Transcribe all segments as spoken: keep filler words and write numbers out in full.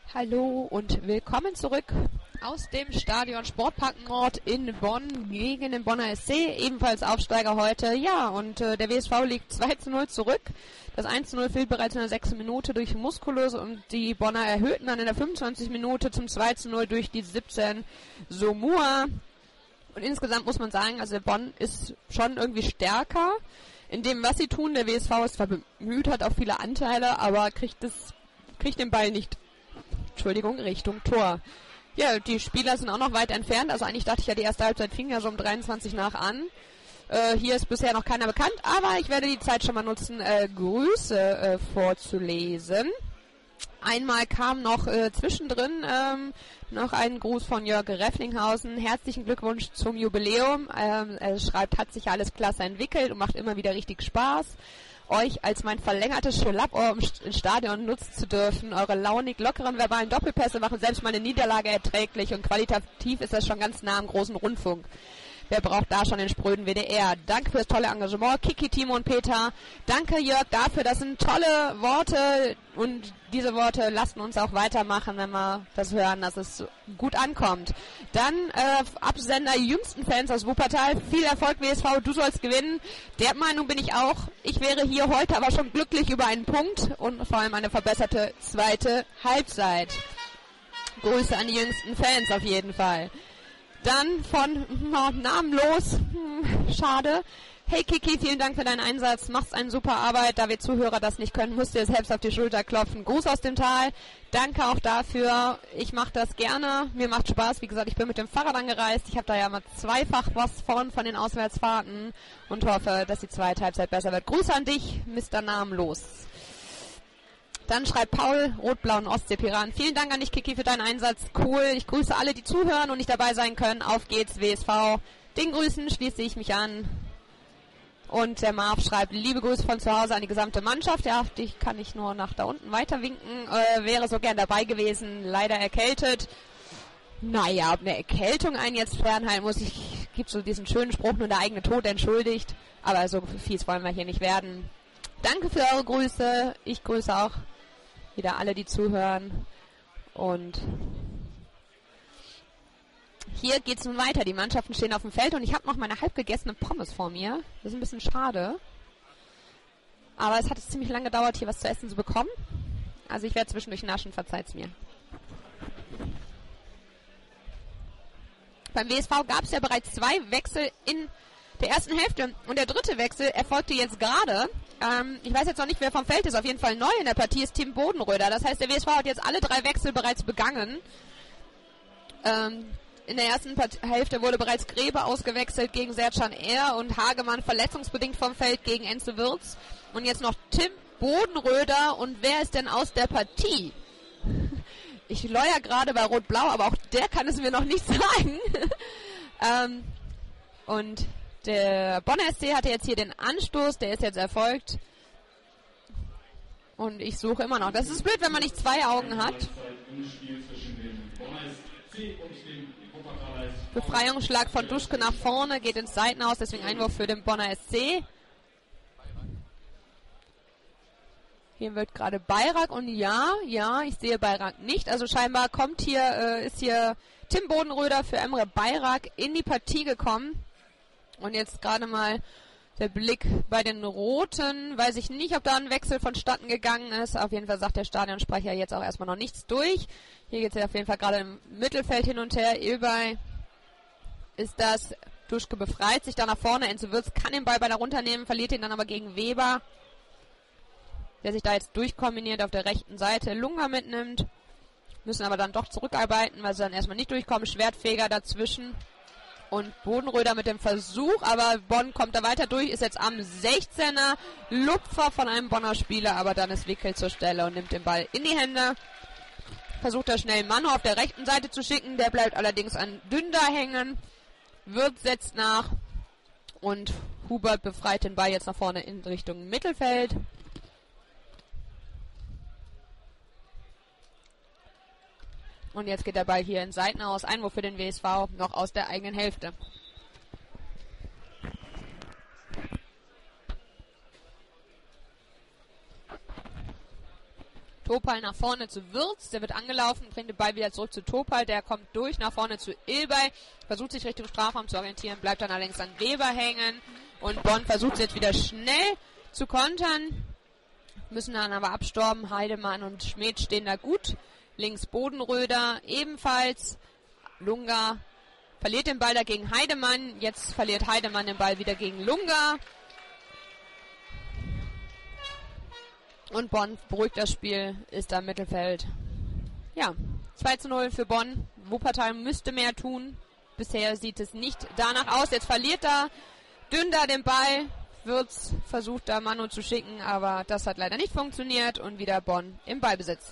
Hallo und willkommen zurück aus dem Stadion Sportpark Nord in Bonn gegen den Bonner S C, ebenfalls Aufsteiger heute. Ja, und äh, der W S V liegt zwei zu null zurück. Das eins zu null fiel bereits in der sechsten Minute durch Musculus und die Bonner erhöhten dann in der fünfundzwanzigsten Minute zum zwei zu null durch die siebzehn Somua. Und insgesamt muss man sagen, also Bonn ist schon irgendwie stärker in dem, was sie tun. Der W S V ist zwar bemüht, hat auch viele Anteile, aber kriegt, das, kriegt den Ball nicht Entschuldigung, Richtung Tor. Ja, die Spieler sind auch noch weit entfernt. Also eigentlich dachte ich ja, die erste Halbzeit fing ja so um dreiundzwanzig nach an. Äh, hier ist bisher noch keiner bekannt, aber ich werde die Zeit schon mal nutzen, äh, Grüße äh, vorzulesen. Einmal kam noch äh, zwischendrin ähm, noch ein Gruß von Jörg Refflinghausen. Herzlichen Glückwunsch zum Jubiläum. Ähm, er schreibt, hat sich alles klasse entwickelt und macht immer wieder richtig Spaß. Euch als mein verlängertes Schlappohr im Stadion nutzen zu dürfen. Eure launig lockeren verbalen Doppelpässe machen selbst meine Niederlage erträglich und qualitativ ist das schon ganz nah am großen Rundfunk. Wer braucht da schon den spröden W D R? Danke fürs tolle Engagement, Kiki, Timo und Peter. Danke, Jörg, dafür. Das sind tolle Worte und diese Worte lassen uns auch weitermachen, wenn wir das hören, dass es gut ankommt. Dann äh, Absender jüngsten Fans aus Wuppertal. Viel Erfolg, W S V, du sollst gewinnen. Der Meinung bin ich auch. Ich wäre hier heute aber schon glücklich über einen Punkt und vor allem eine verbesserte zweite Halbzeit. Grüße an die jüngsten Fans auf jeden Fall. Dann von oh, namenlos, hm, schade. Hey Kiki, vielen Dank für deinen Einsatz, machst eine super Arbeit. Da wir Zuhörer das nicht können, musst du dir selbst auf die Schulter klopfen. Gruß aus dem Tal, danke auch dafür. Ich mache das gerne, mir macht Spaß. Wie gesagt, ich bin mit dem Fahrrad angereist. Ich habe da ja mal zweifach was von von den Auswärtsfahrten und hoffe, dass die zweite Halbzeit besser wird. Gruß an dich, Mister Namenlos. Dann schreibt Paul, Rot-Blauen Ostsee-Piran. Vielen Dank an dich, Kiki, für deinen Einsatz. Cool. Ich grüße alle, die zuhören und nicht dabei sein können. Auf geht's, W S V. Den Grüßen schließe ich mich an. Und der Marv schreibt, liebe Grüße von zu Hause an die gesamte Mannschaft. Ja, dich kann ich nur nach da unten weiter winken. Äh, wäre so gern dabei gewesen. Leider erkältet. Naja, ob eine Erkältung einen jetzt fernhalten muss. Ich gibt so diesen schönen Spruch, nur der eigene Tod entschuldigt. Aber so fies wollen wir hier nicht werden. Danke für eure Grüße. Ich grüße auch wieder alle, die zuhören. Und hier geht's nun weiter. Die Mannschaften stehen auf dem Feld und ich habe noch meine halb gegessene Pommes vor mir. Das ist ein bisschen schade. Aber es hat jetzt ziemlich lange gedauert, hier was zu essen zu bekommen. Also ich werde zwischendurch naschen, verzeiht's mir. Beim W S V gab es ja bereits zwei Wechsel in der ersten Hälfte. Und der dritte Wechsel erfolgte jetzt gerade. Ähm, ich weiß jetzt noch nicht, wer vom Feld ist. Auf jeden Fall neu in der Partie ist Tim Bodenröder. Das heißt, der W S V hat jetzt alle drei Wechsel bereits begangen. Ähm, in der ersten Part- Hälfte wurde bereits Grebe ausgewechselt gegen Sercan Er und Hagemann verletzungsbedingt vom Feld gegen Enzo Wirtz. Und jetzt noch Tim Bodenröder. Und wer ist denn aus der Partie? Ich leuer gerade bei Rot-Blau, aber auch der kann es mir noch nicht sagen. ähm, und der Bonner S C hatte jetzt hier den Anstoß, der ist jetzt erfolgt. Und ich suche immer noch. Das ist blöd, wenn man nicht zwei Augen hat. Befreiungsschlag von Duschke nach vorne, geht ins Seitenhaus, deswegen Einwurf für den Bonner S C. Hier wird gerade Bayrak und ja, ja, ich sehe Bayrak nicht. Also scheinbar kommt hier, äh, ist hier Tim Bodenröder für Emre Bayrak in die Partie gekommen. Und jetzt gerade mal der Blick bei den Roten. Weiß ich nicht, ob da ein Wechsel vonstatten gegangen ist. Auf jeden Fall sagt der Stadionsprecher jetzt auch erstmal noch nichts durch. Hier geht es ja auf jeden Fall gerade im Mittelfeld hin und her. Ilbay ist das. Duschke befreit sich da nach vorne. Enzo Wirtz kann den Ball bei der runternehmen, verliert ihn dann aber gegen Weber, der sich da jetzt durchkombiniert auf der rechten Seite. Lunga mitnimmt. Müssen aber dann doch zurückarbeiten, weil sie dann erstmal nicht durchkommen. Schwertfeger dazwischen. Und Bodenröder mit dem Versuch, aber Bonn kommt da weiter durch, ist jetzt am sechzehner. Lupfer von einem Bonner Spieler, aber dann ist Wickel zur Stelle und nimmt den Ball in die Hände. Versucht er schnell Manu auf der rechten Seite zu schicken, der bleibt allerdings an Dünder hängen. Wirth setzt nach und Hubert befreit den Ball jetzt nach vorne in Richtung Mittelfeld. Und jetzt geht der Ball hier ins Seitenhaus. Einwurf für den W S V, noch aus der eigenen Hälfte. Topal nach vorne zu Würz, der wird angelaufen, bringt den Ball wieder zurück zu Topal, der kommt durch nach vorne zu Ilbay, versucht sich Richtung Strafraum zu orientieren, bleibt dann allerdings an Weber hängen und Bonn versucht jetzt wieder schnell zu kontern, müssen dann aber abstorben, Heidemann und Schmidt stehen da gut, links Bodenröder ebenfalls, Lunga verliert den Ball da gegen Heidemann, jetzt verliert Heidemann den Ball wieder gegen Lunga. Und Bonn beruhigt das Spiel, ist da im Mittelfeld. Ja, zwei zu null für Bonn. Wuppertal müsste mehr tun. Bisher sieht es nicht danach aus. Jetzt verliert da Dünder den Ball. Würz versucht da Manu zu schicken, aber das hat leider nicht funktioniert. Und wieder Bonn im Ballbesitz.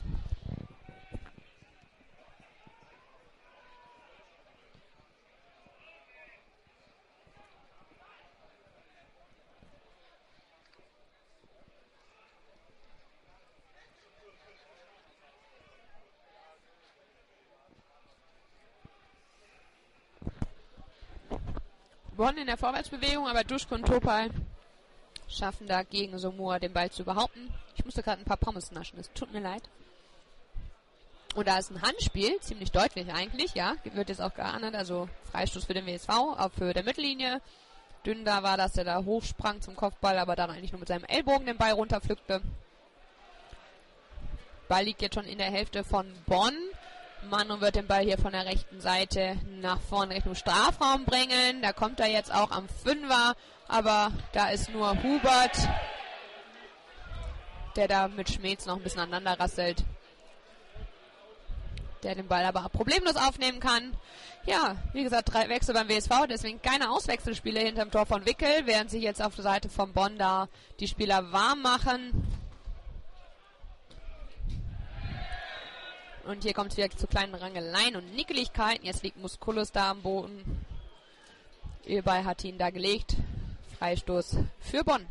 Bonn in der Vorwärtsbewegung, aber Duschko und Topal schaffen da gegen Somua den Ball zu behaupten. Ich musste gerade ein paar Pommes naschen, es tut mir leid. Und da ist ein Handspiel, ziemlich deutlich eigentlich, ja, wird jetzt auch geahndet, also Freistoß für den W S V, auch für der Mittellinie. Dünder war das, der da hochsprang zum Kopfball, aber dann eigentlich nur mit seinem Ellbogen den Ball runterpflückte. Ball liegt jetzt schon in der Hälfte von Bonn. Manu wird den Ball hier von der rechten Seite nach vorne Richtung Strafraum bringen. Da kommt er jetzt auch am Fünfer, aber da ist nur Hubert, der da mit Schmetz noch ein bisschen aneinander rasselt. Der den Ball aber problemlos aufnehmen kann. Ja, wie gesagt, drei Wechsel beim W S V, deswegen keine Auswechselspiele hinterm Tor von Wickel, während sich jetzt auf der Seite von Bonn da die Spieler warm machen. Und hier kommt es wieder zu kleinen Rangeleien und Nickeligkeiten. Jetzt liegt Musculus da am Boden. Ilbay hat ihn da gelegt. Freistoß für Bonn.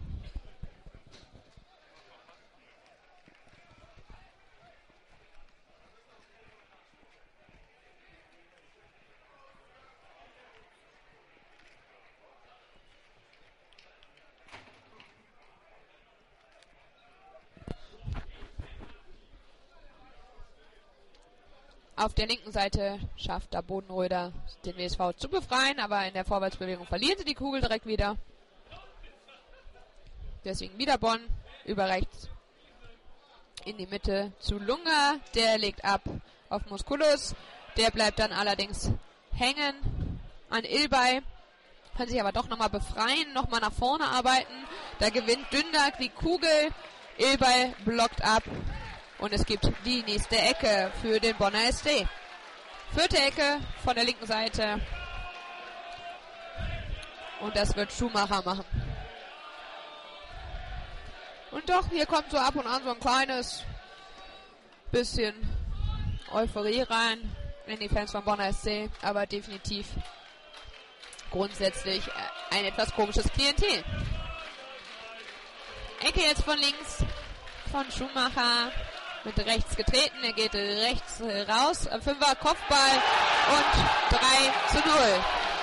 Auf der linken Seite schafft da Bodenröder den W S V zu befreien, aber in der Vorwärtsbewegung verliert sie die Kugel direkt wieder. Deswegen wieder Bonn über rechts in die Mitte zu Lunga. Der legt ab auf Musculus. Der bleibt dann allerdings hängen an Ilbay. Kann sich aber doch nochmal befreien, nochmal nach vorne arbeiten. Da gewinnt Dünder die Kugel. Ilbay blockt ab. Und es gibt die nächste Ecke für den Bonner S C. Vierte Ecke von der linken Seite. Und das wird Schumacher machen. Und doch, hier kommt so ab und an so ein kleines bisschen Euphorie rein in die Fans von Bonner S C. Aber definitiv grundsätzlich ein etwas komisches Klientel. Ecke jetzt von links von Schumacher. Mit rechts getreten, er geht rechts raus, Fünfer Kopfball und drei zu null.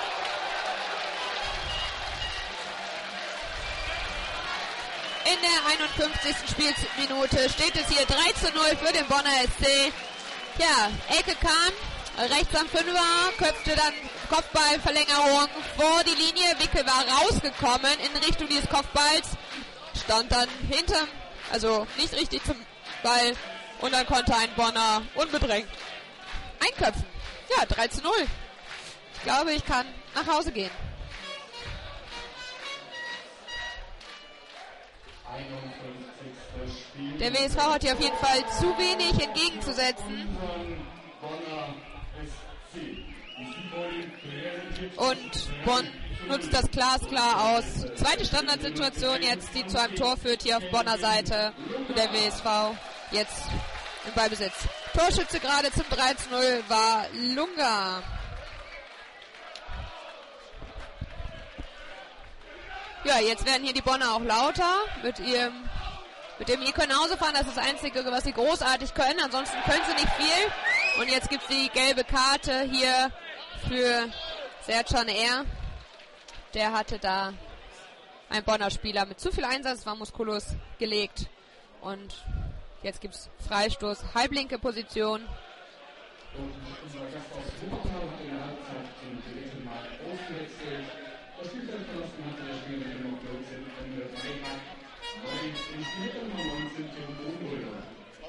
In der einundfünfzigsten Spielminute steht es hier drei zu null für den Bonner S C. Ja, Ecke kam, rechts am Fünfer, köpfte dann Kopfballverlängerung vor die Linie, Wickel war rausgekommen in Richtung dieses Kopfballs, stand dann hinterm, also nicht richtig zum Ball. Und dann konnte ein Bonner unbedrängt einköpfen. Ja, drei zu null. Ich glaube, ich kann nach Hause gehen. Der W S V hat hier auf jeden Fall zu wenig entgegenzusetzen. Und Bonn nutzt das glasklar aus. Zweite Standardsituation jetzt, die zu einem Tor führt hier auf Bonner Seite. Und der W S V jetzt im Ballbesitz. Torschütze gerade zum drei zu null war Lunga. Ja, jetzt werden hier die Bonner auch lauter mit ihrem, mit dem ihr können nach Hause fahren. Das ist das Einzige, was sie großartig können. Ansonsten können sie nicht viel. Und jetzt gibt es die gelbe Karte hier für Sercan R. Der hatte da ein Bonner Spieler mit zu viel Einsatz, war Musculus gelegt. Und Jetzt gibt es Freistoß, halblinke Position. Und unser Gast aus Wuppertal hat in der Halbzeit zum dritten Mal ausgewechselt. Das Spielfeld verlassen hatte der Spieler mit Nummer vierzehn, Ende Freitag. Neu ins Spiel Nummer neunzehn, Tim Bodenröder.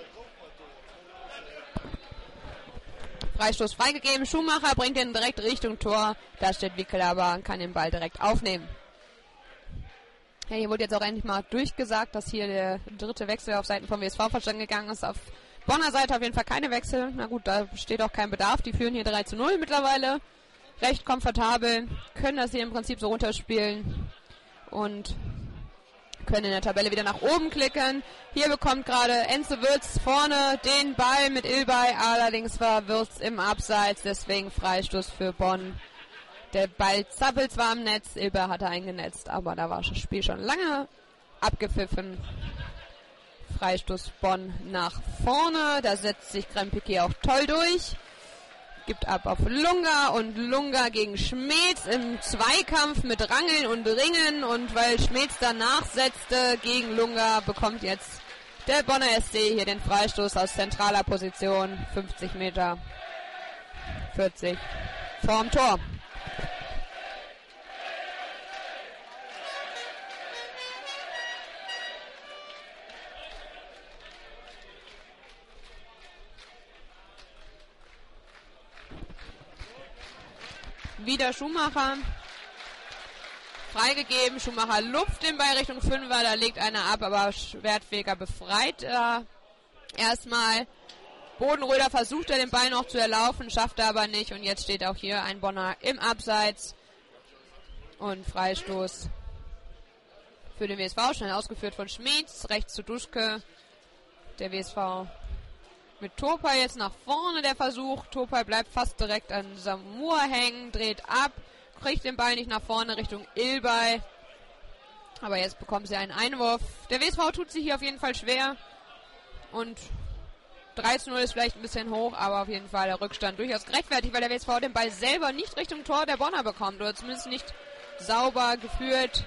Freistoß freigegeben, Schumacher bringt ihn direkt Richtung Tor. Da steht Wickel aber, kann den Ball direkt aufnehmen. Ja, hier wurde jetzt auch endlich mal durchgesagt, dass hier der dritte Wechsel auf Seiten vom W S V verstanden gegangen ist. Auf Bonner Seite auf jeden Fall keine Wechsel. Na gut, da besteht auch kein Bedarf. Die führen hier drei zu null mittlerweile. Recht komfortabel, können das hier im Prinzip so runterspielen und können in der Tabelle wieder nach oben klicken. Hier bekommt gerade Enzo Würz vorne den Ball mit Ilbay. Allerdings war Würz im Abseits, deswegen Freistoß für Bonn. Der Ball zappelt zwar am Netz, Ilbay hatte eingenetzt, aber da war das Spiel schon lange abgepfiffen. Freistoß Bonn nach vorne, da setzt sich Krempiki auch toll durch. Gibt ab auf Lunga und Lunga gegen Schmeetz im Zweikampf mit Rangeln und Ringen. Und weil Schmeetz danach setzte gegen Lunga, bekommt jetzt der Bonner S C hier den Freistoß aus zentraler Position. fünfzig Meter, vierzig vorm Tor. Wieder Schumacher. Freigegeben. Schumacher lupft den Ball Richtung Fünfer. Da legt einer ab, aber Schwertfeger befreit äh, erstmal. Bodenröder versucht er den Ball noch zu erlaufen, schafft er aber nicht. Und jetzt steht auch hier ein Bonner im Abseits. Und Freistoß für den W S V. Schnell ausgeführt von Schmeetz. Rechts zu Duschke. Der W S V mit Topal jetzt nach vorne der Versuch. Topal bleibt fast direkt an Samur hängen, dreht ab, kriegt den Ball nicht nach vorne Richtung Ilbay. Aber jetzt bekommt sie einen Einwurf. Der W S V tut sich hier auf jeden Fall schwer. Und drei zu null ist vielleicht ein bisschen hoch, aber auf jeden Fall der Rückstand durchaus gerechtfertigt, weil der W S V den Ball selber nicht Richtung Tor der Bonner bekommt. Oder zumindest nicht sauber geführt.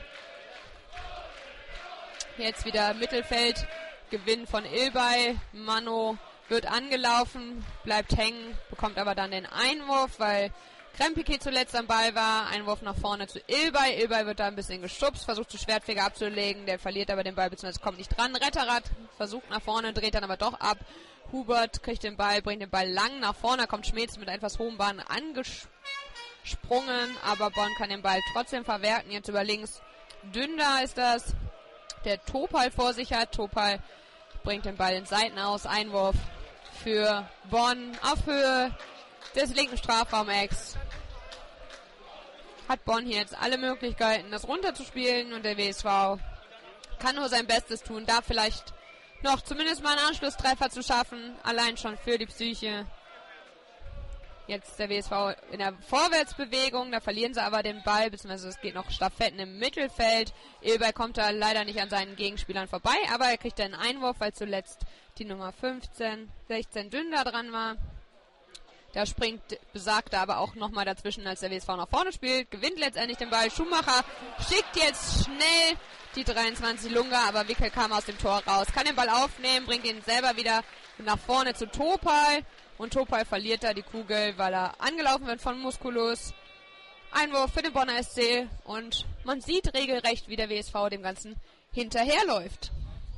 Jetzt wieder Mittelfeld. Gewinn von Ilbay. Mano wird angelaufen, bleibt hängen, bekommt aber dann den Einwurf, weil Krempiki zuletzt am Ball war. Einwurf nach vorne zu Ilbay. Ilbay wird da ein bisschen geschubst, versucht zu Schwertfeger abzulegen, der verliert aber den Ball, beziehungsweise kommt nicht dran. Retterrad versucht nach vorne, dreht dann aber doch ab. Hubert kriegt den Ball, bringt den Ball lang nach vorne, da kommt Schmeetz mit etwas hohem Bahn angesprungen, aber Bonn kann den Ball trotzdem verwerten. Jetzt über links Dünder ist das, der Topal vor sich hat. Topal bringt den Ball ins Seitenaus, Einwurf für Bonn auf Höhe des linken Strafraum-Ecks. Hat Bonn hier jetzt alle Möglichkeiten, das runterzuspielen, und der W S V kann nur sein Bestes tun, da vielleicht noch zumindest mal einen Anschlusstreffer zu schaffen, allein schon für die Psyche. Jetzt der W S V in der Vorwärtsbewegung, da verlieren sie aber den Ball, beziehungsweise es geht noch Stafetten im Mittelfeld. Ilbay kommt da leider nicht an seinen Gegenspielern vorbei, aber er kriegt einen Einwurf, weil zuletzt die Nummer fünfzehn, sechzehn Dünder dran war. Da springt besagter aber auch nochmal dazwischen, als der W S V nach vorne spielt, gewinnt letztendlich den Ball. Schumacher schickt jetzt schnell die dreiundzwanzig Lunga, aber Wickel kam aus dem Tor raus, kann den Ball aufnehmen, bringt ihn selber wieder nach vorne zu Topal. Und Topal verliert da die Kugel, weil er angelaufen wird von Musculus. Einwurf für den Bonner S C. Und man sieht regelrecht, wie der W S V dem Ganzen hinterherläuft.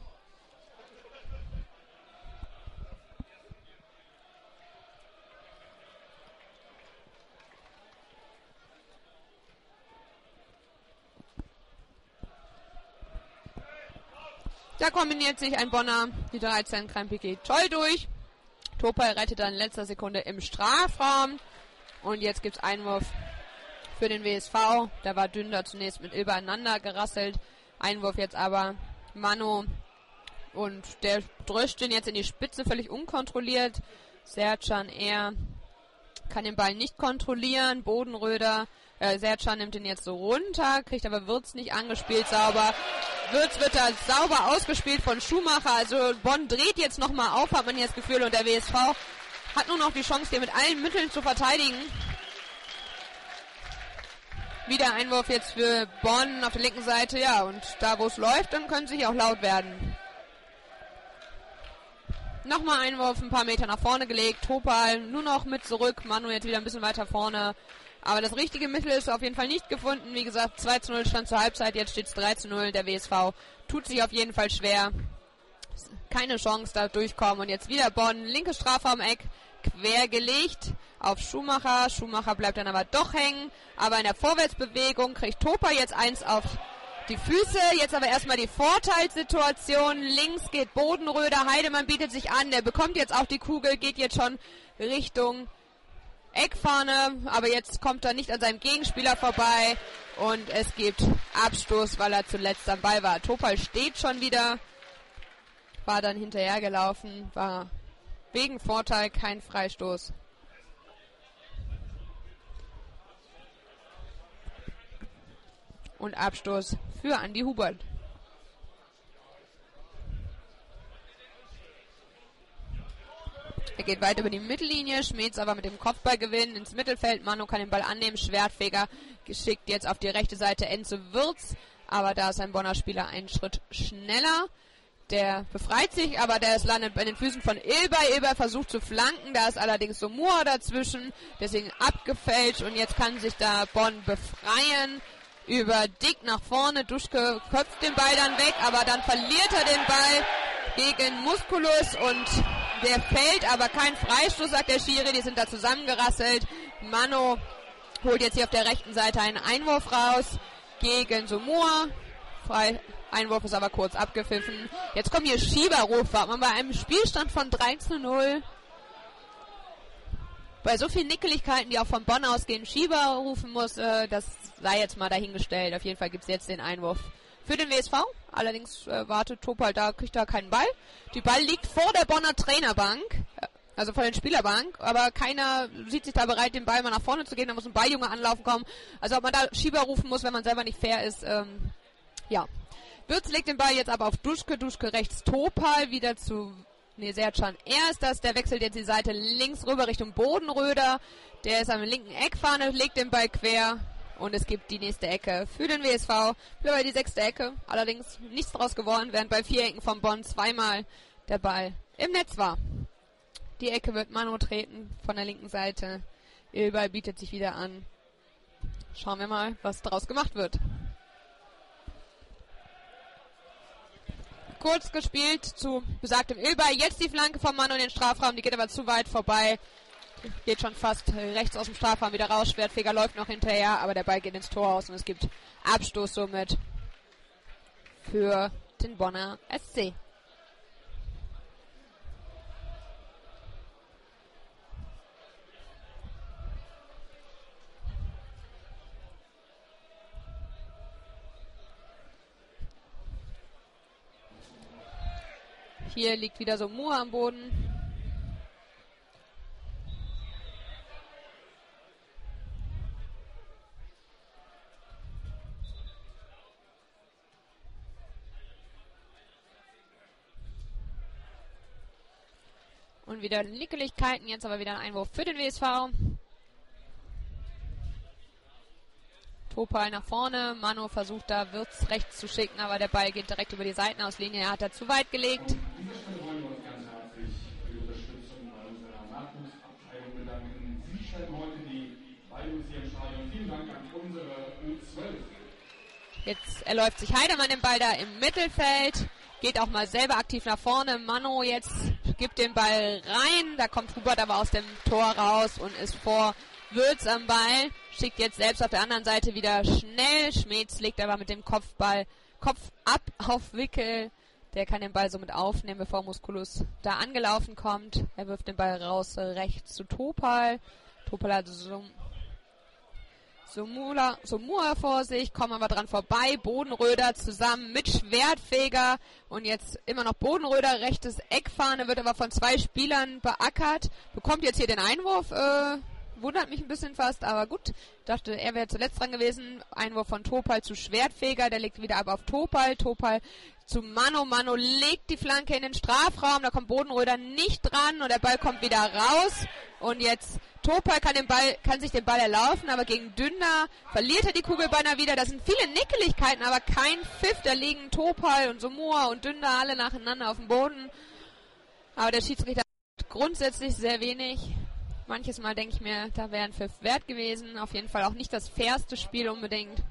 Da kombiniert sich ein Bonner, die dreizehn Krempiki toll durch. Topal rettet dann in letzter Sekunde im Strafraum. Und jetzt gibt es Einwurf für den W S V. Da war Dünder zunächst mit Ilbay aneinander gerasselt. Einwurf jetzt aber Mano. Und der dröscht den jetzt in die Spitze, völlig unkontrolliert. Sercan eher kann den Ball nicht kontrollieren. Bodenröder, äh, Sercan nimmt den jetzt so runter, kriegt aber Würz nicht angespielt sauber. Würz wird da sauber ausgespielt von Schumacher. Also Bonn dreht jetzt nochmal auf, hat man hier das Gefühl. Und der W S V hat nur noch die Chance, hier mit allen Mitteln zu verteidigen. Wieder Einwurf jetzt für Bonn auf der linken Seite. Ja, und da wo es läuft, dann können sie hier auch laut werden. Nochmal Einwurf, ein paar Meter nach vorne gelegt. Topal nur noch mit zurück. Manu jetzt wieder ein bisschen weiter vorne. Aber das richtige Mittel ist auf jeden Fall nicht gefunden. Wie gesagt, zwei zu null stand zur Halbzeit. Jetzt steht es drei zu null. Der W S V tut sich auf jeden Fall schwer. Keine Chance da durchkommen. Und jetzt wieder Bonn. Linke Strafraum-Eck. Quer gelegt auf Schumacher. Schumacher bleibt dann aber doch hängen. Aber in der Vorwärtsbewegung kriegt Topal jetzt eins auf die Füße. Jetzt aber erstmal die Vorteilssituation. Links geht Bodenröder. Heidemann bietet sich an. Der bekommt jetzt auch die Kugel. Geht jetzt schon Richtung Eckfahne. Aber jetzt kommt er nicht an seinem Gegenspieler vorbei. Und es gibt Abstoß, weil er zuletzt am Ball war. Topal steht schon wieder. War dann hinterhergelaufen. War wegen Vorteil kein Freistoß. Und Abstoß für Andi Hubert. Er geht weiter über die Mittellinie. Schmeetz aber mit dem Kopfballgewinn ins Mittelfeld. Manu kann den Ball annehmen. Schwertfeger geschickt jetzt auf die rechte Seite Enzo Wirz. Aber da ist ein Bonner Spieler einen Schritt schneller. Der befreit sich, aber der ist landet bei den Füßen von Ilbay. Ilbay versucht zu flanken, da ist allerdings Somua dazwischen, deswegen abgefälscht und jetzt kann sich da Bonn befreien. Über Dick nach vorne, Duschke köpft den Ball dann weg, aber dann verliert er den Ball gegen Musculus und der fällt, aber kein Freistoß, sagt der Schiri, die sind da zusammengerasselt. Mano holt jetzt hier auf der rechten Seite einen Einwurf raus gegen Somua. Frei Einwurf ist aber kurz abgepfiffen. Jetzt kommen hier Schieberrufe. Man bei einem Spielstand von drei zu null. Bei so vielen Nickeligkeiten, die auch von Bonn ausgehen, Schieber rufen muss, äh, das sei jetzt mal dahingestellt. Auf jeden Fall gibt es jetzt den Einwurf für den W S V. Allerdings äh, wartet Topal da, kriegt da keinen Ball. Die Ball liegt vor der Bonner Trainerbank, also vor der Spielerbank, aber keiner sieht sich da bereit, den Ball mal nach vorne zu gehen. Da muss ein Balljunge anlaufen kommen. Also ob man da Schieber rufen muss, wenn man selber nicht fair ist, ähm, ja. Wirz legt den Ball jetzt aber auf Duschke. Duschke rechts, Topal wieder zu... Ne, Sercan. Er ist das. Der wechselt jetzt die Seite links rüber Richtung Bodenröder. Der ist am linken Eckfahne, legt den Ball quer. Und es gibt die nächste Ecke für den W S V. Mittlerweile die sechste Ecke. Allerdings nichts draus geworden, während bei vier Ecken von Bonn zweimal der Ball im Netz war. Die Ecke wird Manu treten von der linken Seite. Ilbay bietet sich wieder an. Schauen wir mal, was daraus gemacht wird. Kurz gespielt zu besagtem Ilbay. Jetzt die Flanke von Manu in den Strafraum. Die geht aber zu weit vorbei. Geht schon fast rechts aus dem Strafraum wieder raus. Schwertfeger läuft noch hinterher, aber der Ball geht ins Tor aus und es gibt Abstoß somit für den Bonner S C. Hier liegt wieder so Moore am Boden. Und wieder Nickeligkeiten, jetzt aber wieder ein Einwurf für den W S V. Topal nach vorne, Manu versucht da Wirz rechts zu schicken, aber der Ball geht direkt über die Seitenauslinie, er hat da zu weit gelegt. Jetzt erläuft sich Heidemann den Ball da im Mittelfeld, geht auch mal selber aktiv nach vorne. Manu jetzt gibt den Ball rein, da kommt Hubert aber aus dem Tor raus und ist vor Wirz am Ball, schickt jetzt selbst auf der anderen Seite wieder schnell. Schmeetz legt aber mit dem Kopfball Kopf ab auf Wickel. Der kann den Ball somit aufnehmen, bevor Musculus da angelaufen kommt. Er wirft den Ball raus rechts zu Topal. Topal hat so Somula, Somua vor sich, kommen aber dran vorbei. Bodenröder zusammen mit Schwertfeger und jetzt immer noch Bodenröder, rechtes Eckfahne, wird aber von zwei Spielern beackert. Bekommt jetzt hier den Einwurf, äh, wundert mich ein bisschen fast, aber gut. Dachte, er wäre zuletzt dran gewesen. Einwurf von Topal zu Schwertfeger, der legt wieder ab auf Topal. Topal zu Mano. Mano legt die Flanke in den Strafraum, da kommt Bodenröder nicht dran und der Ball kommt wieder raus. Und jetzt Topal kann den Ball, kann sich den Ball erlaufen, aber gegen Dünder verliert er die Kugel beinahe wieder. Das sind viele Nickeligkeiten, aber kein Pfiff. Da liegen Topal und Somua und Dünder alle nacheinander auf dem Boden. Aber der Schiedsrichter hat grundsätzlich sehr wenig. Manches Mal denke ich mir, da wäre ein Pfiff wert gewesen. Auf jeden Fall auch nicht das fairste Spiel unbedingt.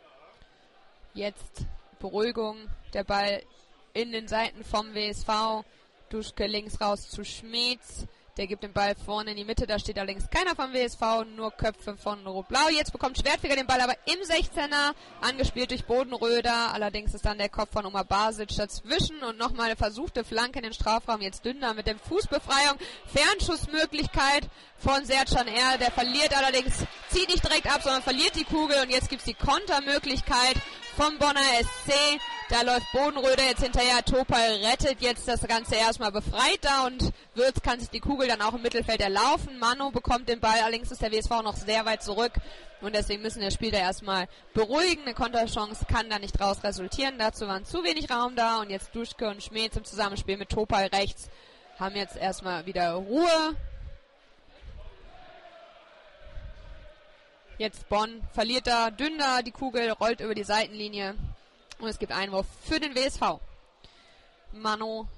Jetzt Beruhigung. Der Ball in den Seiten vom W S V. Duschke links raus zu Schmeetz. Der gibt den Ball vorne in die Mitte. Da steht allerdings keiner vom W S V. Nur Köpfe von Rot-Blau. Jetzt bekommt Schwertfeger den Ball aber im sechzehner. Angespielt durch Bodenröder. Allerdings ist dann der Kopf von Omar Basic dazwischen. Und nochmal eine versuchte Flanke in den Strafraum. Jetzt Dündar mit der Fußbefreiung. Fernschussmöglichkeit von Sercan R. Der verliert allerdings, zieht nicht direkt ab, sondern verliert die Kugel. Und jetzt gibt es die Kontermöglichkeit vom Bonner S C. Da läuft Bodenröder jetzt hinterher. Topal rettet jetzt das Ganze erstmal befreit da und Würz kann sich die Kugel dann auch im Mittelfeld erlaufen. Manu bekommt den Ball, allerdings ist der W S V noch sehr weit zurück und deswegen müssen wir das Spiel da erstmal beruhigen. Eine Konterchance kann da nicht draus resultieren. Dazu waren zu wenig Raum da und jetzt Duschke und Schmeetz im Zusammenspiel mit Topal rechts haben jetzt erstmal wieder Ruhe. Jetzt Bonn verliert da Dündar die Kugel, rollt über die Seitenlinie. Und es gibt Einwurf für den W S V. Mano.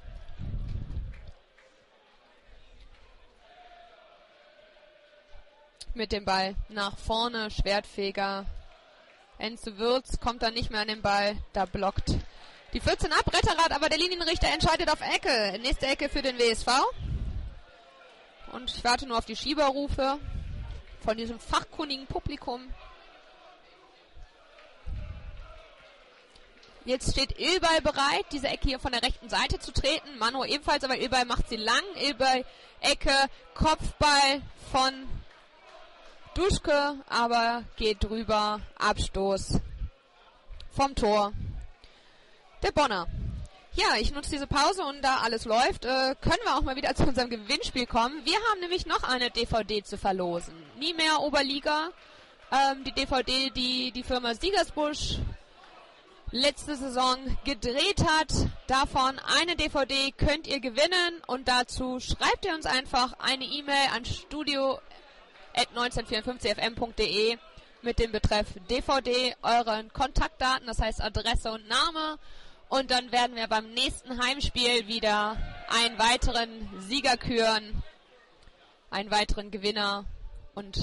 Mit dem Ball nach vorne. Schwertfeger. Enzo Würz kommt dann nicht mehr an den Ball. Da blockt die vierzehn ab. Retterrad, aber der Linienrichter entscheidet auf Ecke. Nächste Ecke für den W S V. Und ich warte nur auf die Schieberrufe von diesem fachkundigen Publikum. Jetzt steht Ilbay bereit, diese Ecke hier von der rechten Seite zu treten. Manu ebenfalls, aber Ilbay macht sie lang. Ilbay, Ecke, Kopfball von Duschke, aber geht drüber. Abstoß vom Tor der Bonner. Ja, ich nutze diese Pause und da alles läuft, äh, können wir auch mal wieder zu unserem Gewinnspiel kommen. Wir haben nämlich noch eine D V D zu verlosen. Nie mehr Oberliga. Ähm, die D V D, die die Firma Siegersbusch letzte Saison gedreht hat. Davon eine D V D könnt ihr gewinnen und dazu schreibt ihr uns einfach eine E-Mail an studio at neunzehnhundertvierundfünfzig f m punkt de mit dem Betreff D V D, euren Kontaktdaten, das heißt Adresse und Name. Und dann werden wir beim nächsten Heimspiel wieder einen weiteren Sieger küren, einen weiteren Gewinner. Und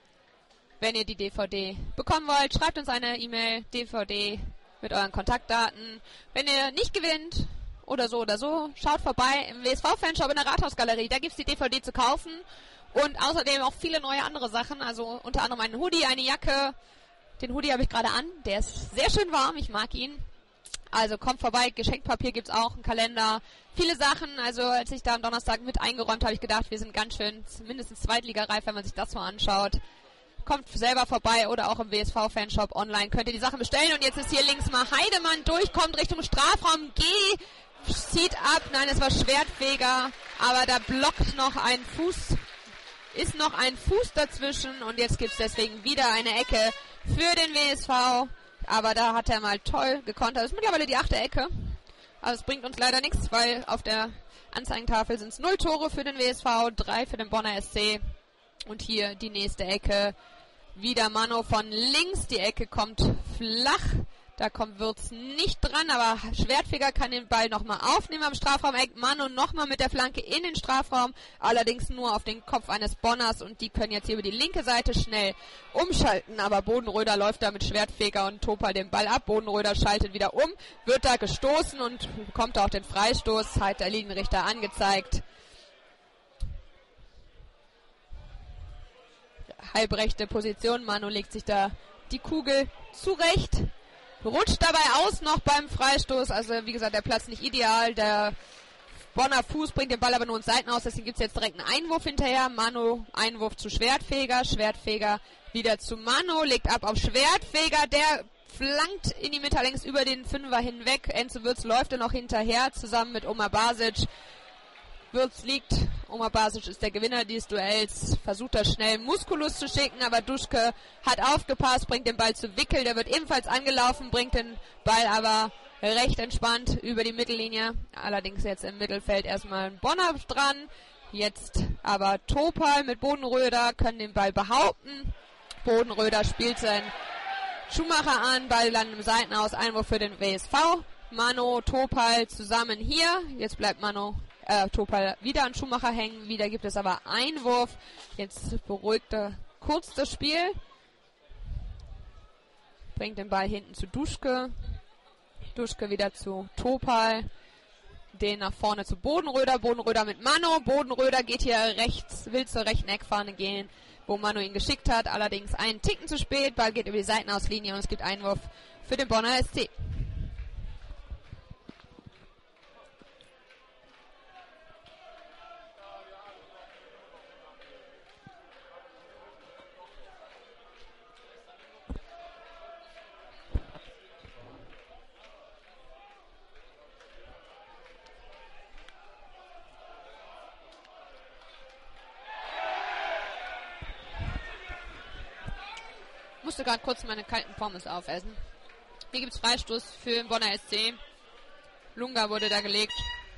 wenn ihr die D V D bekommen wollt, schreibt uns eine E-Mail, D V D mit euren Kontaktdaten. Wenn ihr nicht gewinnt oder so oder so, schaut vorbei im W S V-Fanshop in der Rathausgalerie. Da gibt es die D V D zu kaufen und außerdem auch viele neue andere Sachen. Also unter anderem einen Hoodie, eine Jacke. Den Hoodie habe ich gerade an. Der ist sehr schön warm. Ich mag ihn. Also kommt vorbei, Geschenkpapier gibt's auch, ein Kalender, viele Sachen. Also als ich da am Donnerstag mit eingeräumt habe, ich gedacht, wir sind ganz schön mindestens zweitligareif, wenn man sich das so anschaut. Kommt selber vorbei oder auch im W S V-Fanshop online könnt ihr die Sachen bestellen. Und jetzt ist hier links mal Heidemann durch, kommt Richtung Strafraum, G, zieht ab. Nein, es war Schwertfeger, aber da blockt noch ein Fuß, ist noch ein Fuß dazwischen. Und jetzt gibt's deswegen wieder eine Ecke für den W S V. Aber da hat er mal toll gekontert. Das ist mittlerweile die achte Ecke. Aber es bringt uns leider nichts, weil auf der Anzeigentafel sind es null Tore für den W S V, drei für den Bonner S C. Und hier die nächste Ecke. Wieder Mano von links. Die Ecke kommt flach. Da kommt Würz nicht dran, aber Schwertfeger kann den Ball nochmal aufnehmen am Strafraum-Eck. Mano nochmal mit der Flanke in den Strafraum, allerdings nur auf den Kopf eines Bonners und die können jetzt hier über die linke Seite schnell umschalten, aber Bodenröder läuft da mit Schwertfeger und Topal den Ball ab. Bodenröder schaltet wieder um, wird da gestoßen und bekommt auch den Freistoß, hat der Linienrichter angezeigt. Halbrechte Position, Mano legt sich da die Kugel zurecht. Rutscht dabei aus noch beim Freistoß. Also wie gesagt, der Platz nicht ideal. Der Bonner Fuß bringt den Ball aber nur ins Seiten aus. Deswegen gibt es jetzt direkt einen Einwurf hinterher. Mano, Einwurf zu Schwertfeger. Schwertfeger wieder zu Mano. Legt ab auf Schwertfeger. Der flankt in die Mitte längs über den Fünfer hinweg. Enzo Würz läuft dann noch hinterher zusammen mit Omar Basic. Würz liegt. Omar Basic ist der Gewinner dieses Duells. Versucht da schnell Musculus zu schicken, aber Duschke hat aufgepasst, bringt den Ball zu Wickel. Der wird ebenfalls angelaufen, bringt den Ball aber recht entspannt über die Mittellinie. Allerdings jetzt im Mittelfeld erstmal ein Bonner dran. Jetzt aber Topal mit Bodenröder können den Ball behaupten. Bodenröder spielt seinen Schumacher an, Ball dann im Seitenaus, Einwurf für den W S V. Mano, Topal zusammen hier. Jetzt bleibt Mano äh, Topal wieder an Schumacher hängen. Wieder gibt es aber Einwurf. Jetzt beruhigt er kurz das Spiel. Bringt den Ball hinten zu Duschke. Duschke wieder zu Topal. Den nach vorne zu Bodenröder. Bodenröder mit Mano. Bodenröder geht hier rechts, will zur rechten Eckfahne gehen, wo Mano ihn geschickt hat. Allerdings einen Ticken zu spät. Ball geht über die Seitenauslinie und es gibt Einwurf für den Bonner S C. Ich musste gerade kurz meine kalten Pommes aufessen. Hier gibt es Freistoß für den Bonner S C. Lunga wurde da gelegt.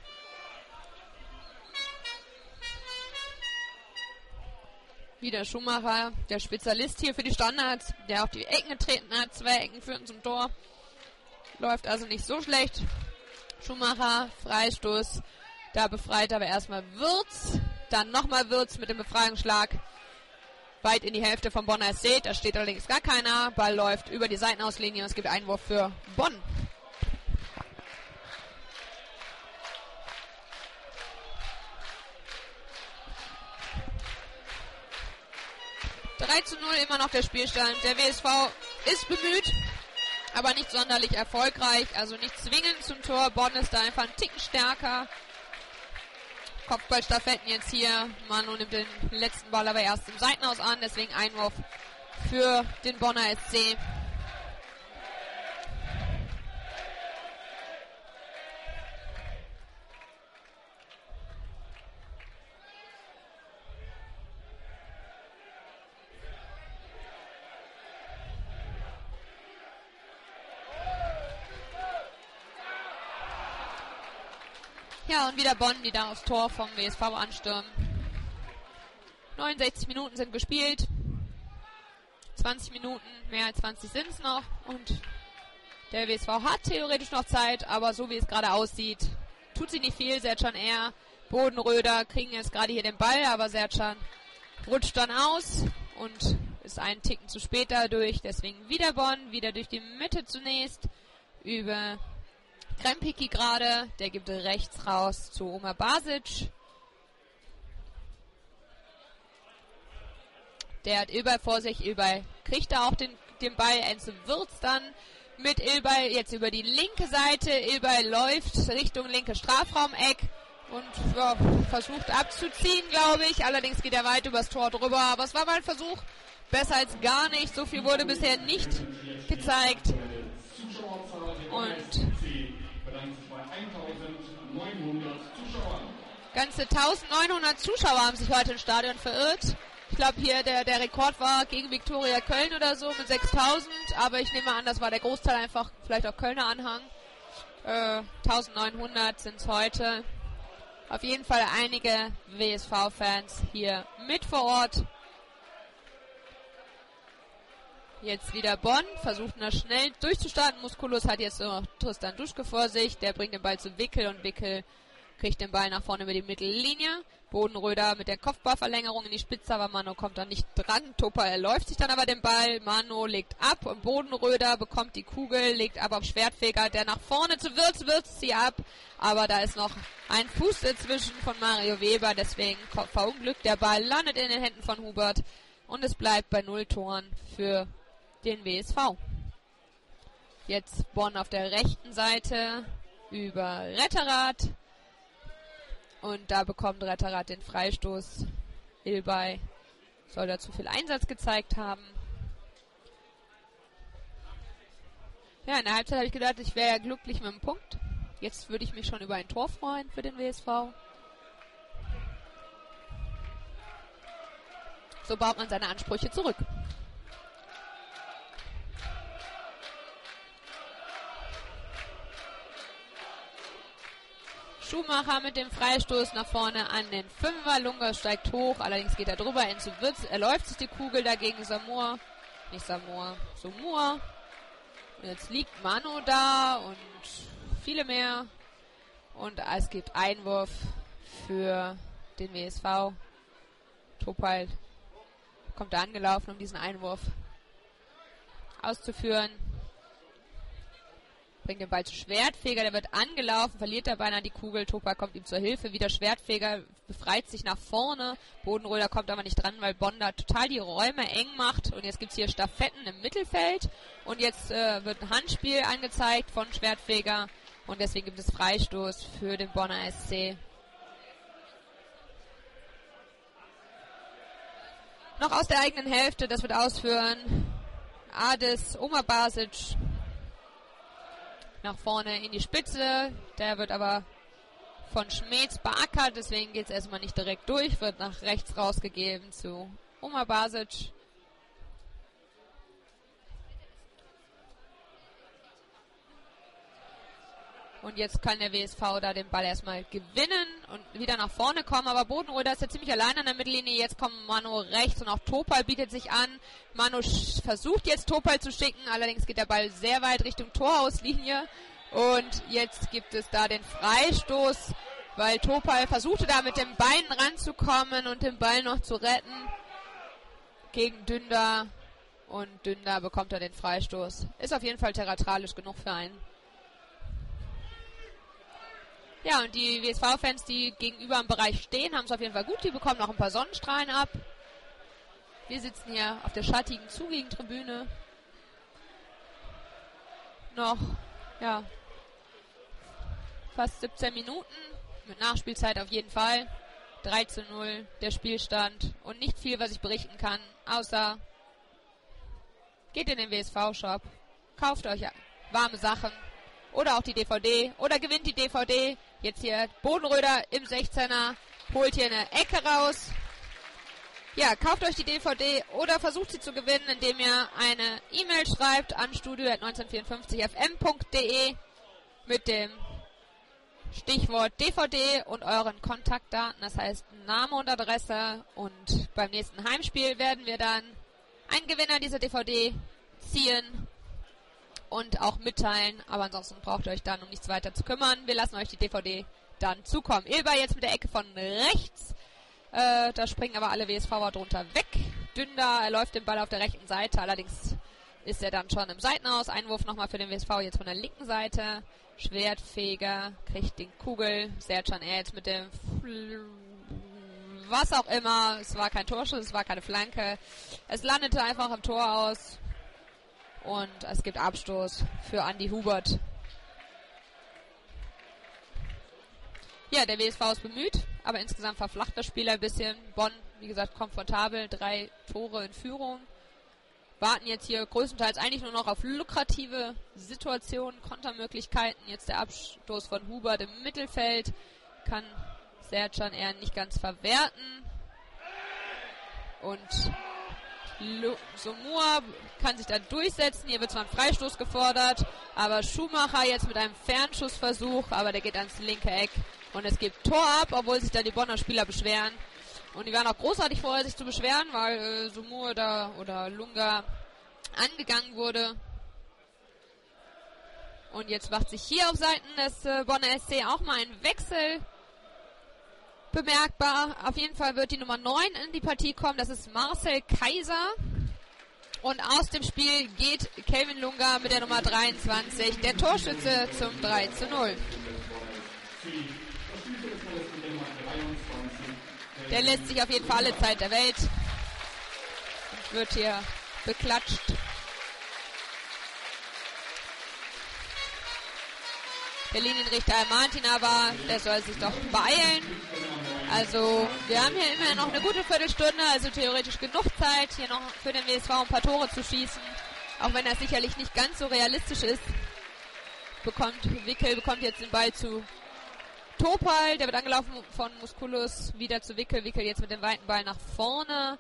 Wieder Schumacher, der Spezialist hier für die Standards, der auf die Ecken getreten hat. Zwei Ecken führten zum Tor. Läuft also nicht so schlecht. Schumacher, Freistoß. Da befreit aber erstmal Würz. Dann nochmal Würz mit dem Befreiungsschlag. Weit in die Hälfte von Bonner S C. Da steht allerdings gar keiner. Ball läuft über die Seitenauslinie und es gibt Einwurf für Bonn. drei zu null immer noch der Spielstand. Der W S V ist bemüht, aber nicht sonderlich erfolgreich. Also nicht zwingend zum Tor. Bonn ist da einfach ein Ticken stärker. Kopfballstaffetten jetzt hier. Manu nimmt den letzten Ball aber erst im Seitenaus an. Deswegen Einwurf für den Bonner S C. Ja, und wieder Bonn, die da aufs Tor vom W S V anstürmen. neunundsechzig Minuten sind gespielt. zwanzig Minuten, mehr als zwanzig sind es noch. Und der W S V hat theoretisch noch Zeit, aber so wie es gerade aussieht, tut sie nicht viel. Sercan eher, Bodenröder kriegen jetzt gerade hier den Ball, aber Sercan rutscht dann aus und ist einen Ticken zu spät dadurch. Deswegen wieder Bonn, wieder durch die Mitte zunächst, über Krempicki gerade, der gibt rechts raus zu Omar Basic. Der hat Ilbay vor sich, Ilbay kriegt da auch den, den Ball, Enzo Würz dann mit Ilbay jetzt über die linke Seite. Ilbay läuft Richtung linke Strafraumeck und ja, versucht abzuziehen, glaube ich. Allerdings geht er weit übers Tor drüber, aber es war mal ein Versuch, besser als gar nicht. So viel wurde bisher nicht gezeigt. Und ganze eintausendneunhundert Zuschauer haben sich heute im Stadion verirrt. Ich glaube hier der, der Rekord war gegen Viktoria Köln oder so mit sechstausend, aber ich nehme an, das war der Großteil einfach, vielleicht auch Kölner Anhang. Äh, eintausendneunhundert sind es heute. Auf jeden Fall einige W S V-Fans hier mit vor Ort. Jetzt wieder Bonn, versucht noch schnell durchzustarten. Musculus hat jetzt noch Tristan Duschke vor sich. Der bringt den Ball zu Wickel und Wickel kriegt den Ball nach vorne über die Mittellinie. Bodenröder mit der Kopfballverlängerung in die Spitze, aber Mano kommt da nicht dran. Topal erläuft sich dann aber den Ball. Mano legt ab und Bodenröder bekommt die Kugel, legt ab auf Schwertfeger, der nach vorne zu Würz, Würz sie ab. Aber da ist noch ein Fuß dazwischen von Mario Weber, deswegen verunglückt der Ball, landet in den Händen von Hubert und es bleibt bei null Toren für den W S V. Jetzt Bonn auf der rechten Seite über Retterath. Und da bekommt Retterath den Freistoß. Ilbay soll da zu viel Einsatz gezeigt haben. Ja, in der Halbzeit habe ich gedacht, ich wäre ja glücklich mit dem Punkt. Jetzt würde ich mich schon über ein Tor freuen für den W S V. So baut man seine Ansprüche zurück. Schumacher mit dem Freistoß nach vorne an den Fünfer. Lunga steigt hoch, allerdings geht er drüber. Enzo Würz, er läuft sich die Kugel dagegen. Samur, nicht Samur, Sumur. Und jetzt liegt Manu da und viele mehr. Und es gibt Einwurf für den W S V. Topal kommt da angelaufen, um diesen Einwurf auszuführen. Bringt den Ball zu Schwertfeger, der wird angelaufen, verliert dabei an die Kugel. Topal kommt ihm zur Hilfe, wieder Schwertfeger, befreit sich nach vorne. Bodenröder kommt aber nicht dran, weil Bonn da total die Räume eng macht. Und jetzt gibt es hier Stafetten im Mittelfeld. Und jetzt äh, wird ein Handspiel angezeigt von Schwertfeger. Und deswegen gibt es Freistoß für den Bonner S C. Noch aus der eigenen Hälfte, das wird ausführen Adis Omar-Basic nach vorne in die Spitze. Der wird aber von Schmetz beackert, deswegen geht es erstmal nicht direkt durch, wird nach rechts rausgegeben zu Omar-Basic. Und jetzt kann der W S V da den Ball erstmal gewinnen und wieder nach vorne kommen. Aber Bodenröder ist ja ziemlich allein an der Mittellinie. Jetzt kommt Manu rechts und auch Topal bietet sich an. Manu sch- versucht jetzt Topal zu schicken. Allerdings geht der Ball sehr weit Richtung Torauslinie. Und jetzt gibt es da den Freistoß, weil Topal versuchte da mit den Beinen ranzukommen und den Ball noch zu retten gegen Dündar. Und Dündar bekommt da den Freistoß. Ist auf jeden Fall theatralisch genug für einen. Ja, und die W S V-Fans, die gegenüber im Bereich stehen, haben es auf jeden Fall gut. Die bekommen noch ein paar Sonnenstrahlen ab. Wir sitzen hier auf der schattigen Zugegentribüne. Noch, ja, fast siebzehn Minuten. Mit Nachspielzeit auf jeden Fall. drei zu null der Spielstand. Und nicht viel, was ich berichten kann, außer geht in den W S V-Shop, kauft euch warme Sachen. Oder auch die D V D. Oder gewinnt die D V D. Jetzt hier Bodenröder im sechzehner. Holt hier eine Ecke raus. Ja, kauft euch die D V D oder versucht sie zu gewinnen, indem ihr eine E-Mail schreibt an studio at neunzehnhundertvierundfünfzig f m punkt d e mit dem Stichwort D V D und euren Kontaktdaten. Das heißt Name und Adresse. Und beim nächsten Heimspiel werden wir dann einen Gewinner dieser D V D ziehen und auch mitteilen, aber ansonsten braucht ihr euch dann um nichts weiter zu kümmern. Wir lassen euch die D V D dann zukommen. Ilber jetzt mit der Ecke von rechts. Äh, da springen aber alle W S V'er drunter weg. Dündar, er läuft den Ball auf der rechten Seite, allerdings ist er dann schon im Seitenaus. Einwurf nochmal für den W S V jetzt von der linken Seite. Schwertfeger kriegt den Kugel. Sercan er jetzt mit dem Fl- was auch immer. Es war kein Torschuss, es war keine Flanke. Es landete einfach im Tor aus. Und es gibt Abstoß für Andi Hubert. Ja, der W S V ist bemüht, aber insgesamt verflacht das Spiel ein bisschen. Bonn, wie gesagt, komfortabel, drei Tore in Führung. Warten jetzt hier größtenteils eigentlich nur noch auf lukrative Situationen, Kontermöglichkeiten. Jetzt der Abstoß von Hubert im Mittelfeld. Kann Sercan eher nicht ganz verwerten. Und Somua kann sich da durchsetzen. Hier wird zwar ein Freistoß gefordert, aber Schumacher jetzt mit einem Fernschussversuch, aber der geht ans linke Eck. Und es gibt Tor ab, obwohl sich da die Bonner Spieler beschweren. Und die waren auch großartig vorher, sich zu beschweren, weil äh, Somua da oder Lunga angegangen wurde. Und jetzt macht sich hier auf Seiten des äh, Bonner S C auch mal ein Wechsel bemerkbar. Auf jeden Fall wird die Nummer neun in die Partie kommen. Das ist Marcel Kaiser. Und aus dem Spiel geht Kelvin Lunga mit der Nummer dreiundzwanzig, der Torschütze, zum drei zu null. Der lässt sich auf jeden Fall alle Zeit der Welt und wird hier beklatscht. Der Linienrichter ermahnt ihn aber, der soll sich doch beeilen. Also wir haben hier immerhin noch eine gute Viertelstunde, also theoretisch genug Zeit, hier noch für den W S V ein paar Tore zu schießen. Auch wenn das sicherlich nicht ganz so realistisch ist. Bekommt Wickel, bekommt jetzt den Ball zu Topal, der wird angelaufen von Musculus, wieder zu Wickel. Wickel jetzt mit dem weiten Ball nach vorne.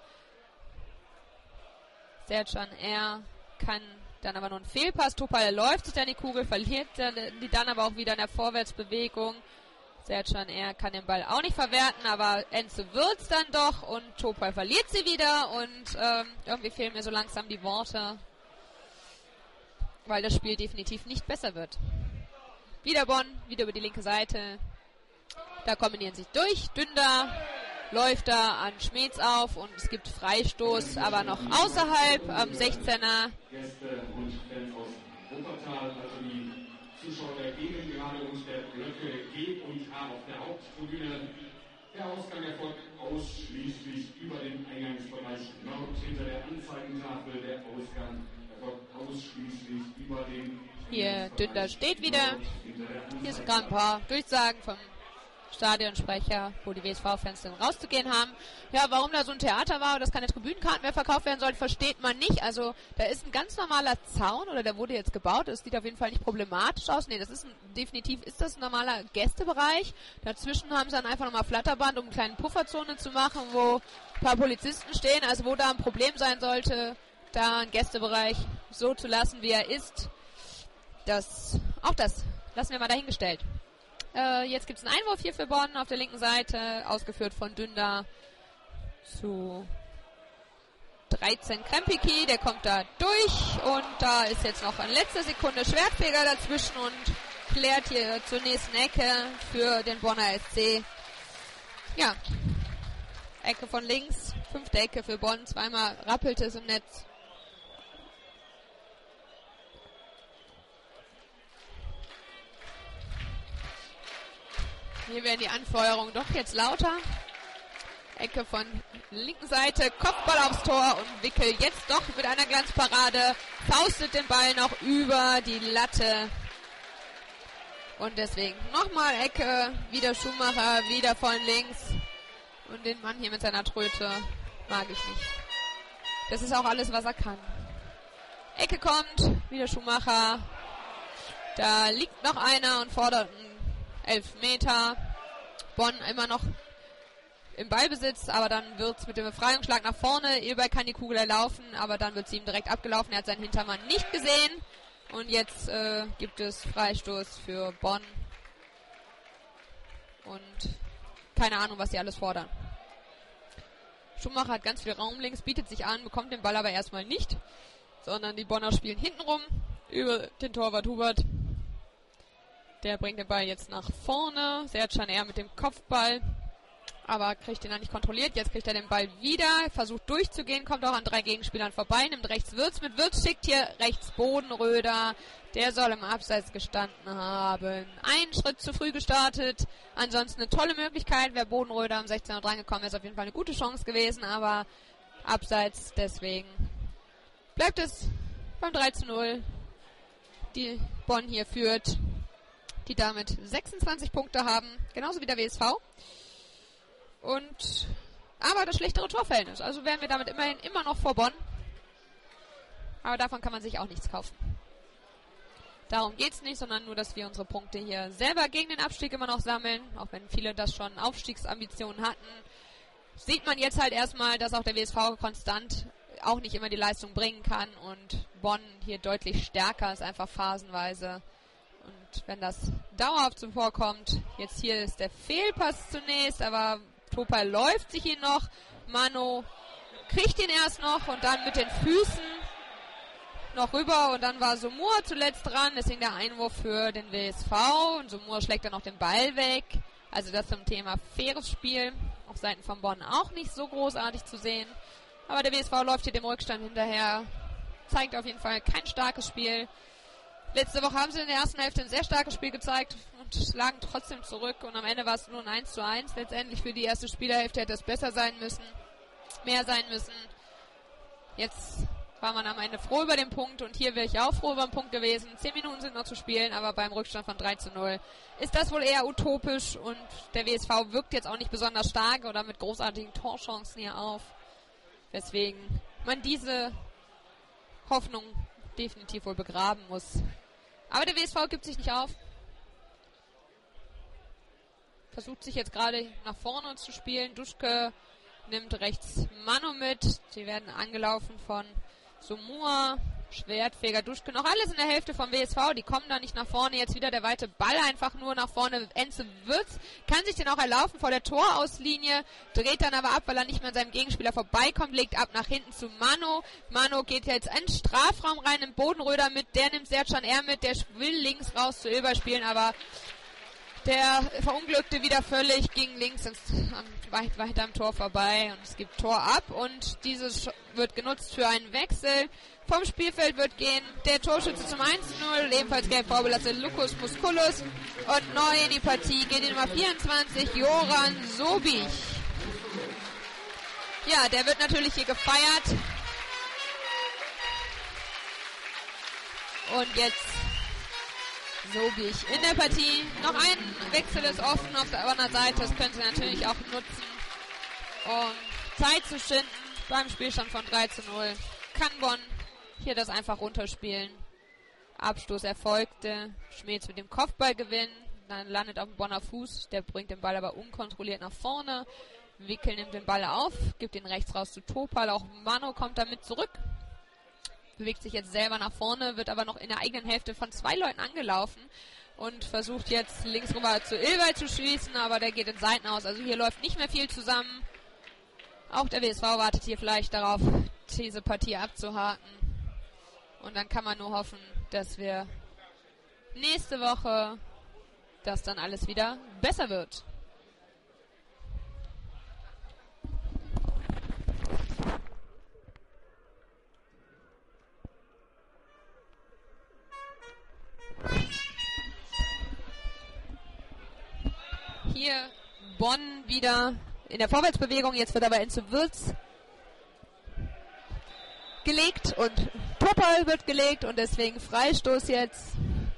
Sercan R. kann dann aber nur einen Fehlpass. Topal läuft sich dann die Kugel, verliert die dann aber auch wieder in der Vorwärtsbewegung. Sercan R. kann den Ball auch nicht verwerten, aber Enzo wird's dann doch und Topal verliert sie wieder und ähm, irgendwie fehlen mir so langsam die Worte, weil das Spiel definitiv nicht besser wird. Wieder Bonn, wieder über die linke Seite. Da kombinieren sich durch. Dünder läuft da an Schmeetz auf und es gibt Freistoß, aber noch außerhalb am sechzehner. Gäste und Fans aus Wuppertal, also die Zuschauer der Gegend gerade und der Blöcke G und H auf der Haupttribüne. Der Ausgang erfolgt ausschließlich über den Eingangsbereich Nord hinter der Anzeigentafel. Der Ausgang erfolgt ausschließlich über den Hier Dünder steht wieder. Hier sind gerade ein paar Durchsagen vom Stadionsprecher, wo die W S V-Fans dann rauszugehen haben. Ja, warum da so ein Theater war, dass keine Tribünenkarten mehr verkauft werden sollen, versteht man nicht. Also da ist ein ganz normaler Zaun, oder der wurde jetzt gebaut. Das sieht auf jeden Fall nicht problematisch aus. Nee, das ist ein, definitiv ist das ein normaler Gästebereich. Dazwischen haben sie dann einfach nochmal Flatterband, um eine kleine Pufferzone zu machen, wo ein paar Polizisten stehen. Also wo da ein Problem sein sollte, da einen Gästebereich so zu lassen, wie er ist. Das, auch das lassen wir mal dahingestellt. Äh, jetzt gibt es einen Einwurf hier für Bonn auf der linken Seite, ausgeführt von Dünder zu dreizehn Krempiki, der kommt da durch und da ist jetzt noch in letzter Sekunde Schwertfeger dazwischen und klärt hier zur nächsten Ecke für den Bonner S C. Ja, Ecke von links, fünfte Ecke für Bonn, zweimal rappelte es im Netz. Hier werden die Anfeuerungen doch jetzt lauter. Ecke von linken Seite, Kopfball aufs Tor und Wickel jetzt doch mit einer Glanzparade, faustet den Ball noch über die Latte. Und deswegen nochmal Ecke, wieder Schumacher, wieder von links. Und den Mann hier mit seiner Tröte mag ich nicht. Das ist auch alles, was er kann. Ecke kommt, wieder Schumacher. Da liegt noch einer und fordert einen Elfmeter. Bonn immer noch im Ballbesitz, aber dann wird es mit dem Befreiungsschlag nach vorne. Ilbay kann die Kugel erlaufen, aber dann wird sie ihm direkt abgelaufen. Er hat seinen Hintermann nicht gesehen. Und jetzt äh, gibt es Freistoß für Bonn. Und keine Ahnung, was sie alles fordern. Schumacher hat ganz viel Raum links, bietet sich an, bekommt den Ball aber erstmal nicht. Sondern die Bonner spielen hintenrum über den Torwart Hubert. Der bringt den Ball jetzt nach vorne. Sercan eher mit dem Kopfball. Aber kriegt ihn dann nicht kontrolliert. Jetzt kriegt er den Ball wieder. Versucht durchzugehen. Kommt auch an drei Gegenspielern vorbei. Nimmt rechts Wirtz mit. Wirtz schickt hier rechts Bodenröder. Der soll im Abseits gestanden haben. Einen Schritt zu früh gestartet. Ansonsten eine tolle Möglichkeit. Wäre Bodenröder am sechzehner drangekommen, ist auf jeden Fall eine gute Chance gewesen. Aber Abseits. Deswegen bleibt es beim drei zu null. Die Bonn hier führt. Die damit sechsundzwanzig Punkte haben, genauso wie der W S V. Und aber das schlechtere Torverhältnis. Also wären wir damit immerhin immer noch vor Bonn. Aber davon kann man sich auch nichts kaufen. Darum geht es nicht, sondern nur, dass wir unsere Punkte hier selber gegen den Abstieg immer noch sammeln. Auch wenn viele das schon Aufstiegsambitionen hatten. Sieht man jetzt halt erstmal, dass auch der W S V konstant auch nicht immer die Leistung bringen kann. Und Bonn hier deutlich stärker ist, einfach phasenweise. Und wenn das dauerhaft zuvorkommt, jetzt hier ist der Fehlpass zunächst, aber Topal läuft sich ihn noch. Mano kriegt ihn erst noch und dann mit den Füßen noch rüber und dann war Sumur zuletzt dran. Deswegen der Einwurf für den W S V und Sumur schlägt dann noch den Ball weg. Also das zum Thema faires Spiel. Auf Seiten von Bonn auch nicht so großartig zu sehen. Aber der W S V läuft hier dem Rückstand hinterher. Zeigt auf jeden Fall kein starkes Spiel. Letzte Woche haben sie in der ersten Hälfte ein sehr starkes Spiel gezeigt und lagen trotzdem zurück. Und am Ende war es nur ein eins zu eins. Letztendlich für die erste Spielerhälfte hätte es besser sein müssen, mehr sein müssen. Jetzt war man am Ende froh über den Punkt und hier wäre ich auch froh über den Punkt gewesen. Zehn Minuten sind noch zu spielen, aber beim Rückstand von drei zu null ist das wohl eher utopisch und der W S V wirkt jetzt auch nicht besonders stark oder mit großartigen Torchancen hier auf. Weswegen man diese Hoffnung definitiv wohl begraben muss. Aber der W S V gibt sich nicht auf. Versucht sich jetzt gerade nach vorne zu spielen. Duschke nimmt rechts Mano mit. Sie werden angelaufen von Sumur, Schwertfeger, Duschke. Noch alles in der Hälfte vom W S V. Die kommen da nicht nach vorne. Jetzt wieder der weite Ball einfach nur nach vorne. Enze Wirtz kann sich den auch erlaufen vor der Torauslinie. Dreht dann aber ab, weil er nicht mehr an seinem Gegenspieler vorbeikommt. Legt ab nach hinten zu Mano. Mano geht jetzt in den Strafraum rein, nimmt Bodenröder mit. Der nimmt Sercan R mit. Der will links raus zu Ilbay spielen, aber Der verunglückte wieder völlig, ging links ins, am, weit, weiter am Tor vorbei und es gibt Tor ab und dieses wird genutzt für einen Wechsel. Vom Spielfeld wird gehen der Torschütze zum eins zu null, ebenfalls gelb vorbelastet Lukas Musculus und neu in die Partie geht die Nummer vierundzwanzig, Joran Sobich. Ja, der wird natürlich hier gefeiert. Und jetzt Sobich in der Partie. Noch ein Wechsel ist offen auf der anderen Seite. Das können sie natürlich auch nutzen, um Zeit zu schinden. Beim Spielstand von drei zu null kann Bonn hier das einfach runterspielen. Abstoß erfolgte. Schmelz mit dem Kopfball gewinnen. Dann landet auf dem Bonner Fuß. Der bringt den Ball aber unkontrolliert nach vorne. Wickel nimmt den Ball auf, gibt ihn rechts raus zu Topal. Auch Mano kommt damit zurück. Bewegt sich jetzt selber nach vorne, wird aber noch in der eigenen Hälfte von zwei Leuten angelaufen und versucht jetzt links rüber zu Ilbay zu schießen, aber der geht in Seiten aus. Also hier läuft nicht mehr viel zusammen. Auch der W S V wartet hier vielleicht darauf, diese Partie abzuhaken. Und dann kann man nur hoffen, dass wir nächste Woche, dass dann alles wieder besser wird. Hier Bonn wieder in der Vorwärtsbewegung. Jetzt wird aber Enzo Würz gelegt und Topal wird gelegt und deswegen Freistoß jetzt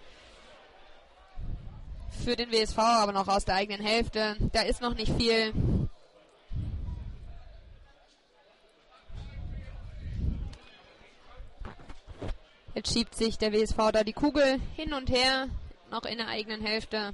für den W S V, aber noch aus der eigenen Hälfte. Da ist noch nicht viel. Jetzt schiebt sich der W S V da die Kugel hin und her, noch in der eigenen Hälfte.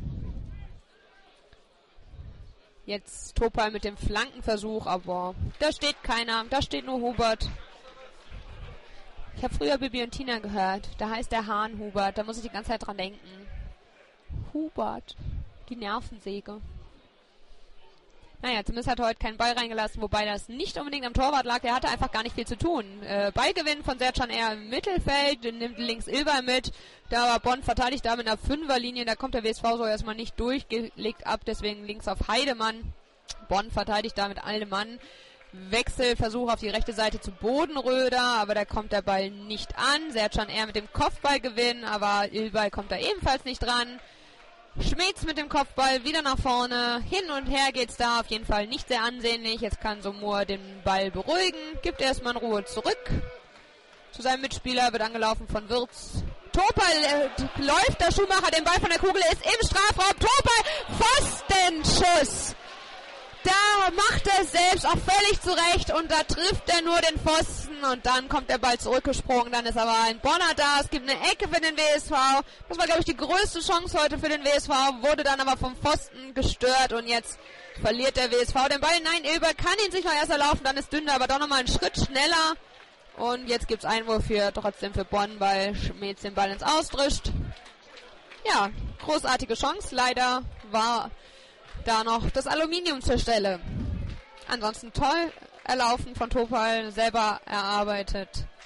Jetzt Topal mit dem Flankenversuch, aber da steht keiner, da steht nur Hubert. Ich habe früher Bibi und Tina gehört, da heißt der Hahn Hubert, da muss ich die ganze Zeit dran denken. Hubert, die Nervensäge. Naja, zumindest hat er heute keinen Ball reingelassen, wobei das nicht unbedingt am Torwart lag. Der hatte einfach gar nicht viel zu tun. Äh, Ballgewinn von Sercan eher im Mittelfeld, den nimmt links Ilbay mit. Da war Bonn verteidigt da mit einer Fünferlinie. Da kommt der W S V so erstmal nicht durchgelegt ab, deswegen links auf Heidemann. Bonn verteidigt da mit Aldemann. Wechselversuch auf die rechte Seite zu Bodenröder, aber da kommt der Ball nicht an. Sercan eher mit dem Kopfballgewinn, aber Ilbay kommt da ebenfalls nicht dran. Schmitz mit dem Kopfball wieder nach vorne. Hin und her geht's da auf jeden Fall nicht sehr ansehnlich. Jetzt kann Somur den Ball beruhigen. Gibt erstmal in Ruhe zurück zu seinem Mitspieler. Wird angelaufen von Würz. Topal äh, läuft der Schumacher. Den Ball von der Kugel ist im Strafraum. Topal, Pfostenschuss. Da macht er es selbst auch völlig zurecht und da trifft er nur den Pfosten und dann kommt der Ball zurückgesprungen. Dann ist aber ein Bonner da. Es gibt eine Ecke für den W S V. Das war, glaube ich, die größte Chance heute für den W S V. Wurde dann aber vom Pfosten gestört und jetzt verliert der W S V den Ball. Nein, Ilbay kann ihn sich noch erst erlaufen. Dann ist Dünder aber doch nochmal einen Schritt schneller. Und jetzt gibt es Einwurf für, trotzdem für Bonn, weil Schmitz den Ball ins Ausdrischt. Ja, großartige Chance. Leider war da noch das Aluminium zur Stelle. Ansonsten toll erlaufen von Topal, selber erarbeitet.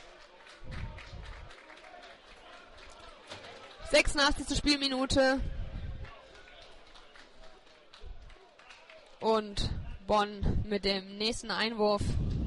sechsundachtzigste Spielminute. Und Bonn mit dem nächsten Einwurf.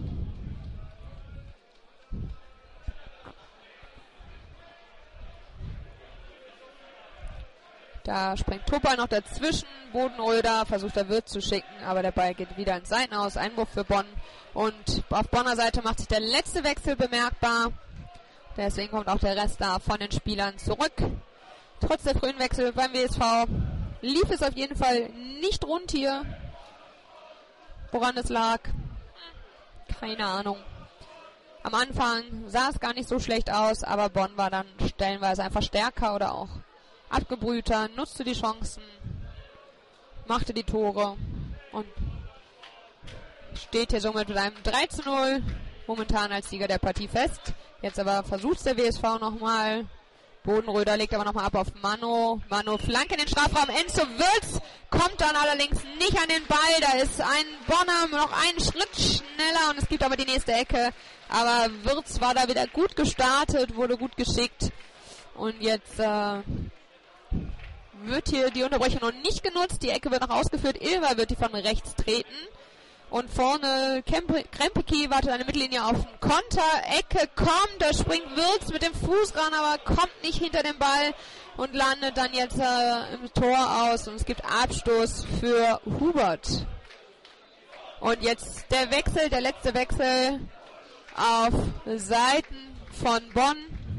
Da springt Topal noch dazwischen. Bodenröder versucht der Wirt zu schicken, aber der Ball geht wieder ins Seitenaus. Einwurf für Bonn. Und auf Bonner Seite macht sich der letzte Wechsel bemerkbar. Deswegen kommt auch der Rest da von den Spielern zurück. Trotz der frühen Wechsel beim W S V lief es auf jeden Fall nicht rund hier. Woran es lag? Keine Ahnung. Am Anfang sah es gar nicht so schlecht aus, aber Bonn war dann stellenweise einfach stärker oder auch abgebrühter, nutzte die Chancen, machte die Tore und steht hier somit mit einem drei zu null momentan als Sieger der Partie fest. Jetzt aber versucht der W S V nochmal. Bodenröder legt aber nochmal ab auf Mano. Mano Flanke in den Strafraum. Enzo Würz kommt dann allerdings nicht an den Ball. Da ist ein Bonner noch einen Schritt schneller und es gibt aber die nächste Ecke. Aber Würz war da wieder gut gestartet, wurde gut geschickt und jetzt äh, wird hier die Unterbrechung noch nicht genutzt. Die Ecke wird noch ausgeführt. Ilva wird die von rechts treten. Und vorne Krempicki wartet an der Mittellinie auf den Konter. Ecke kommt, da springt Wirtz mit dem Fuß ran, aber kommt nicht hinter den Ball und landet dann jetzt äh, im Tor aus. Und es gibt Abstoß für Hubert. Und jetzt der Wechsel, der letzte Wechsel auf Seiten von Bonn.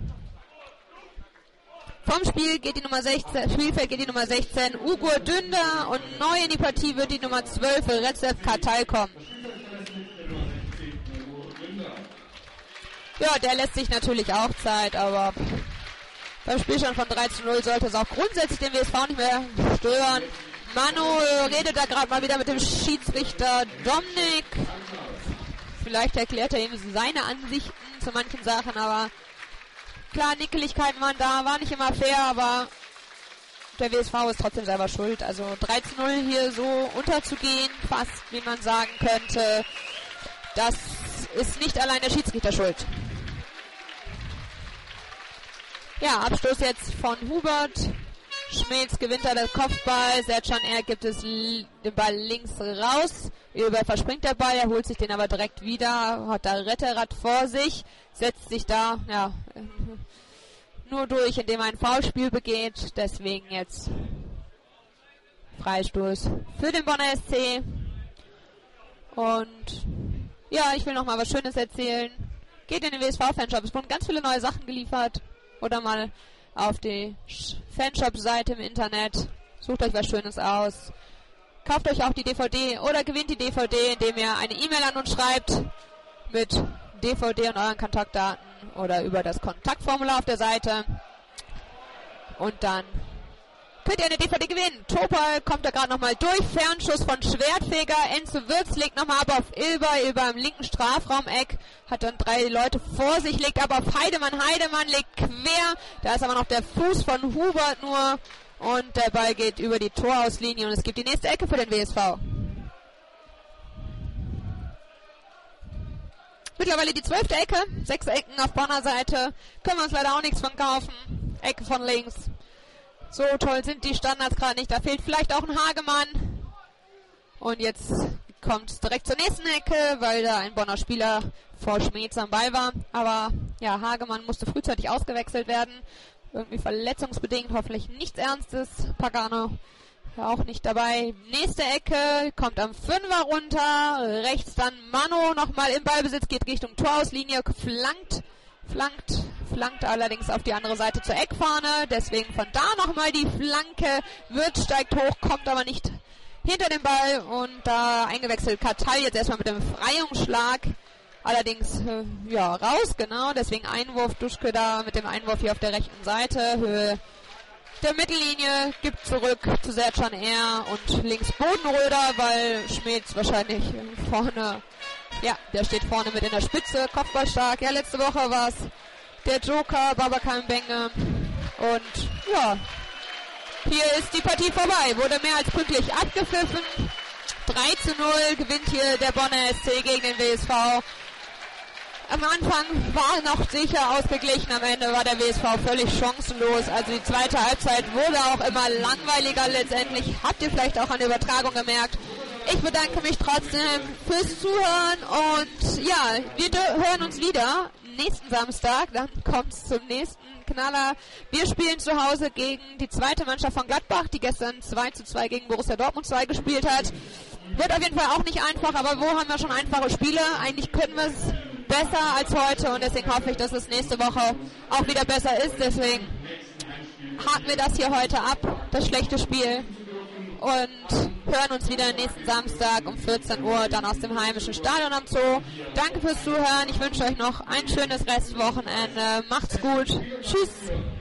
Vom Spiel geht die Nummer sechzehn, Spielfeld geht die Nummer sechzehn, Ugur Dünder, und neu in die Partie wird die Nummer zwölf, Recep Kartal kommen. Ja, der lässt sich natürlich auch Zeit, aber beim Spielstand von drei zu null sollte es auch grundsätzlich den W S V nicht mehr stören. Manu redet da gerade mal wieder mit dem Schiedsrichter Dominik. Vielleicht erklärt er ihm seine Ansichten zu manchen Sachen, aber klar, Nickeligkeiten waren da, war nicht immer fair, aber der W S V ist trotzdem selber schuld. Also drei zu null hier so unterzugehen, fast wie man sagen könnte, das ist nicht allein der Schiedsrichter schuld. Ja, Abstoß jetzt von Hubert. Schmelz gewinnt da den Kopfball. Sercan R gibt es den Ball links raus. Über verspringt der Ball, er holt sich den aber direkt wieder, hat da Retterrad vor sich, setzt sich da, ja, nur durch, indem er ein Foulspiel begeht. Deswegen jetzt Freistoß für den Bonner S C. Und ja, ich will noch mal was Schönes erzählen. Geht in den W S V-Fanshop, es wurden ganz viele neue Sachen geliefert. Oder mal auf die Fanshop-Seite im Internet. Sucht euch was Schönes aus. Kauft euch auch die D V D oder gewinnt die D V D, indem ihr eine E-Mail an uns schreibt mit D V D und euren Kontaktdaten oder über das Kontaktformular auf der Seite. Und dann könnt ihr eine D V D gewinnen. Topal kommt da gerade nochmal durch. Fernschuss von Schwertfeger. Enzo Wirtz legt nochmal ab auf Ilber. Ilber im linken Strafraumeck. Hat dann drei Leute vor sich. Legt aber auf Heidemann. Heidemann legt quer. Da ist aber noch der Fuß von Hubert nur. Und der Ball geht über die Torauslinie. Und es gibt die nächste Ecke für den W S V. Mittlerweile die zwölfte Ecke. Sechs Ecken auf Bonner Seite. Können wir uns leider auch nichts von kaufen. Ecke von links. So toll sind die Standards gerade nicht. Da fehlt vielleicht auch ein Hagemann. Und jetzt kommt es direkt zur nächsten Ecke, weil da ein Bonner Spieler vor Schmeetz am Ball war. Aber ja, Hagemann musste frühzeitig ausgewechselt werden. Irgendwie verletzungsbedingt, hoffentlich nichts Ernstes. Pagano auch nicht dabei. Nächste Ecke, kommt am Fünfer runter. Rechts dann Mano nochmal im Ballbesitz, geht Richtung Torauslinie, flankt. Flankt, flankt allerdings auf die andere Seite zur Eckfahne. Deswegen von da nochmal die Flanke. Wirtz steigt hoch, kommt aber nicht hinter den Ball. Und da eingewechselt Kartal jetzt erstmal mit dem Befreiungsschlag. Allerdings, äh, ja, raus, genau. Deswegen Einwurf, Duschke da mit dem Einwurf hier auf der rechten Seite. Höhe der Mittellinie, gibt zurück zu Sercan R. und links Bodenröder, weil Schmeetz wahrscheinlich vorne... Ja, der steht vorne mit in der Spitze, Kopfballstark. Ja, letzte Woche war es der Joker, Babakan Benge. Und ja, hier ist die Partie vorbei. Wurde mehr als pünktlich abgepfiffen. drei zu null gewinnt hier der Bonner S C gegen den W S V. Am Anfang war noch sicher ausgeglichen, am Ende war der W S V völlig chancenlos. Also die zweite Halbzeit wurde auch immer langweiliger letztendlich. Habt ihr vielleicht auch an der Übertragung gemerkt. Ich bedanke mich trotzdem fürs Zuhören und ja, wir hören uns wieder nächsten Samstag. Dann kommt es zum nächsten Knaller. Wir spielen zu Hause gegen die zweite Mannschaft von Gladbach, die gestern zwei zu zwei gegen Borussia Dortmund zwei gespielt hat. Wird auf jeden Fall auch nicht einfach, aber wo haben wir schon einfache Spiele? Eigentlich können wir es besser als heute und deswegen hoffe ich, dass es nächste Woche auch wieder besser ist. Deswegen haken wir das hier heute ab, das schlechte Spiel. Und hören uns wieder nächsten Samstag um vierzehn Uhr dann aus dem heimischen Stadion am Zoo. Danke fürs Zuhören. Ich wünsche euch noch ein schönes Restwochenende. Macht's gut. Tschüss.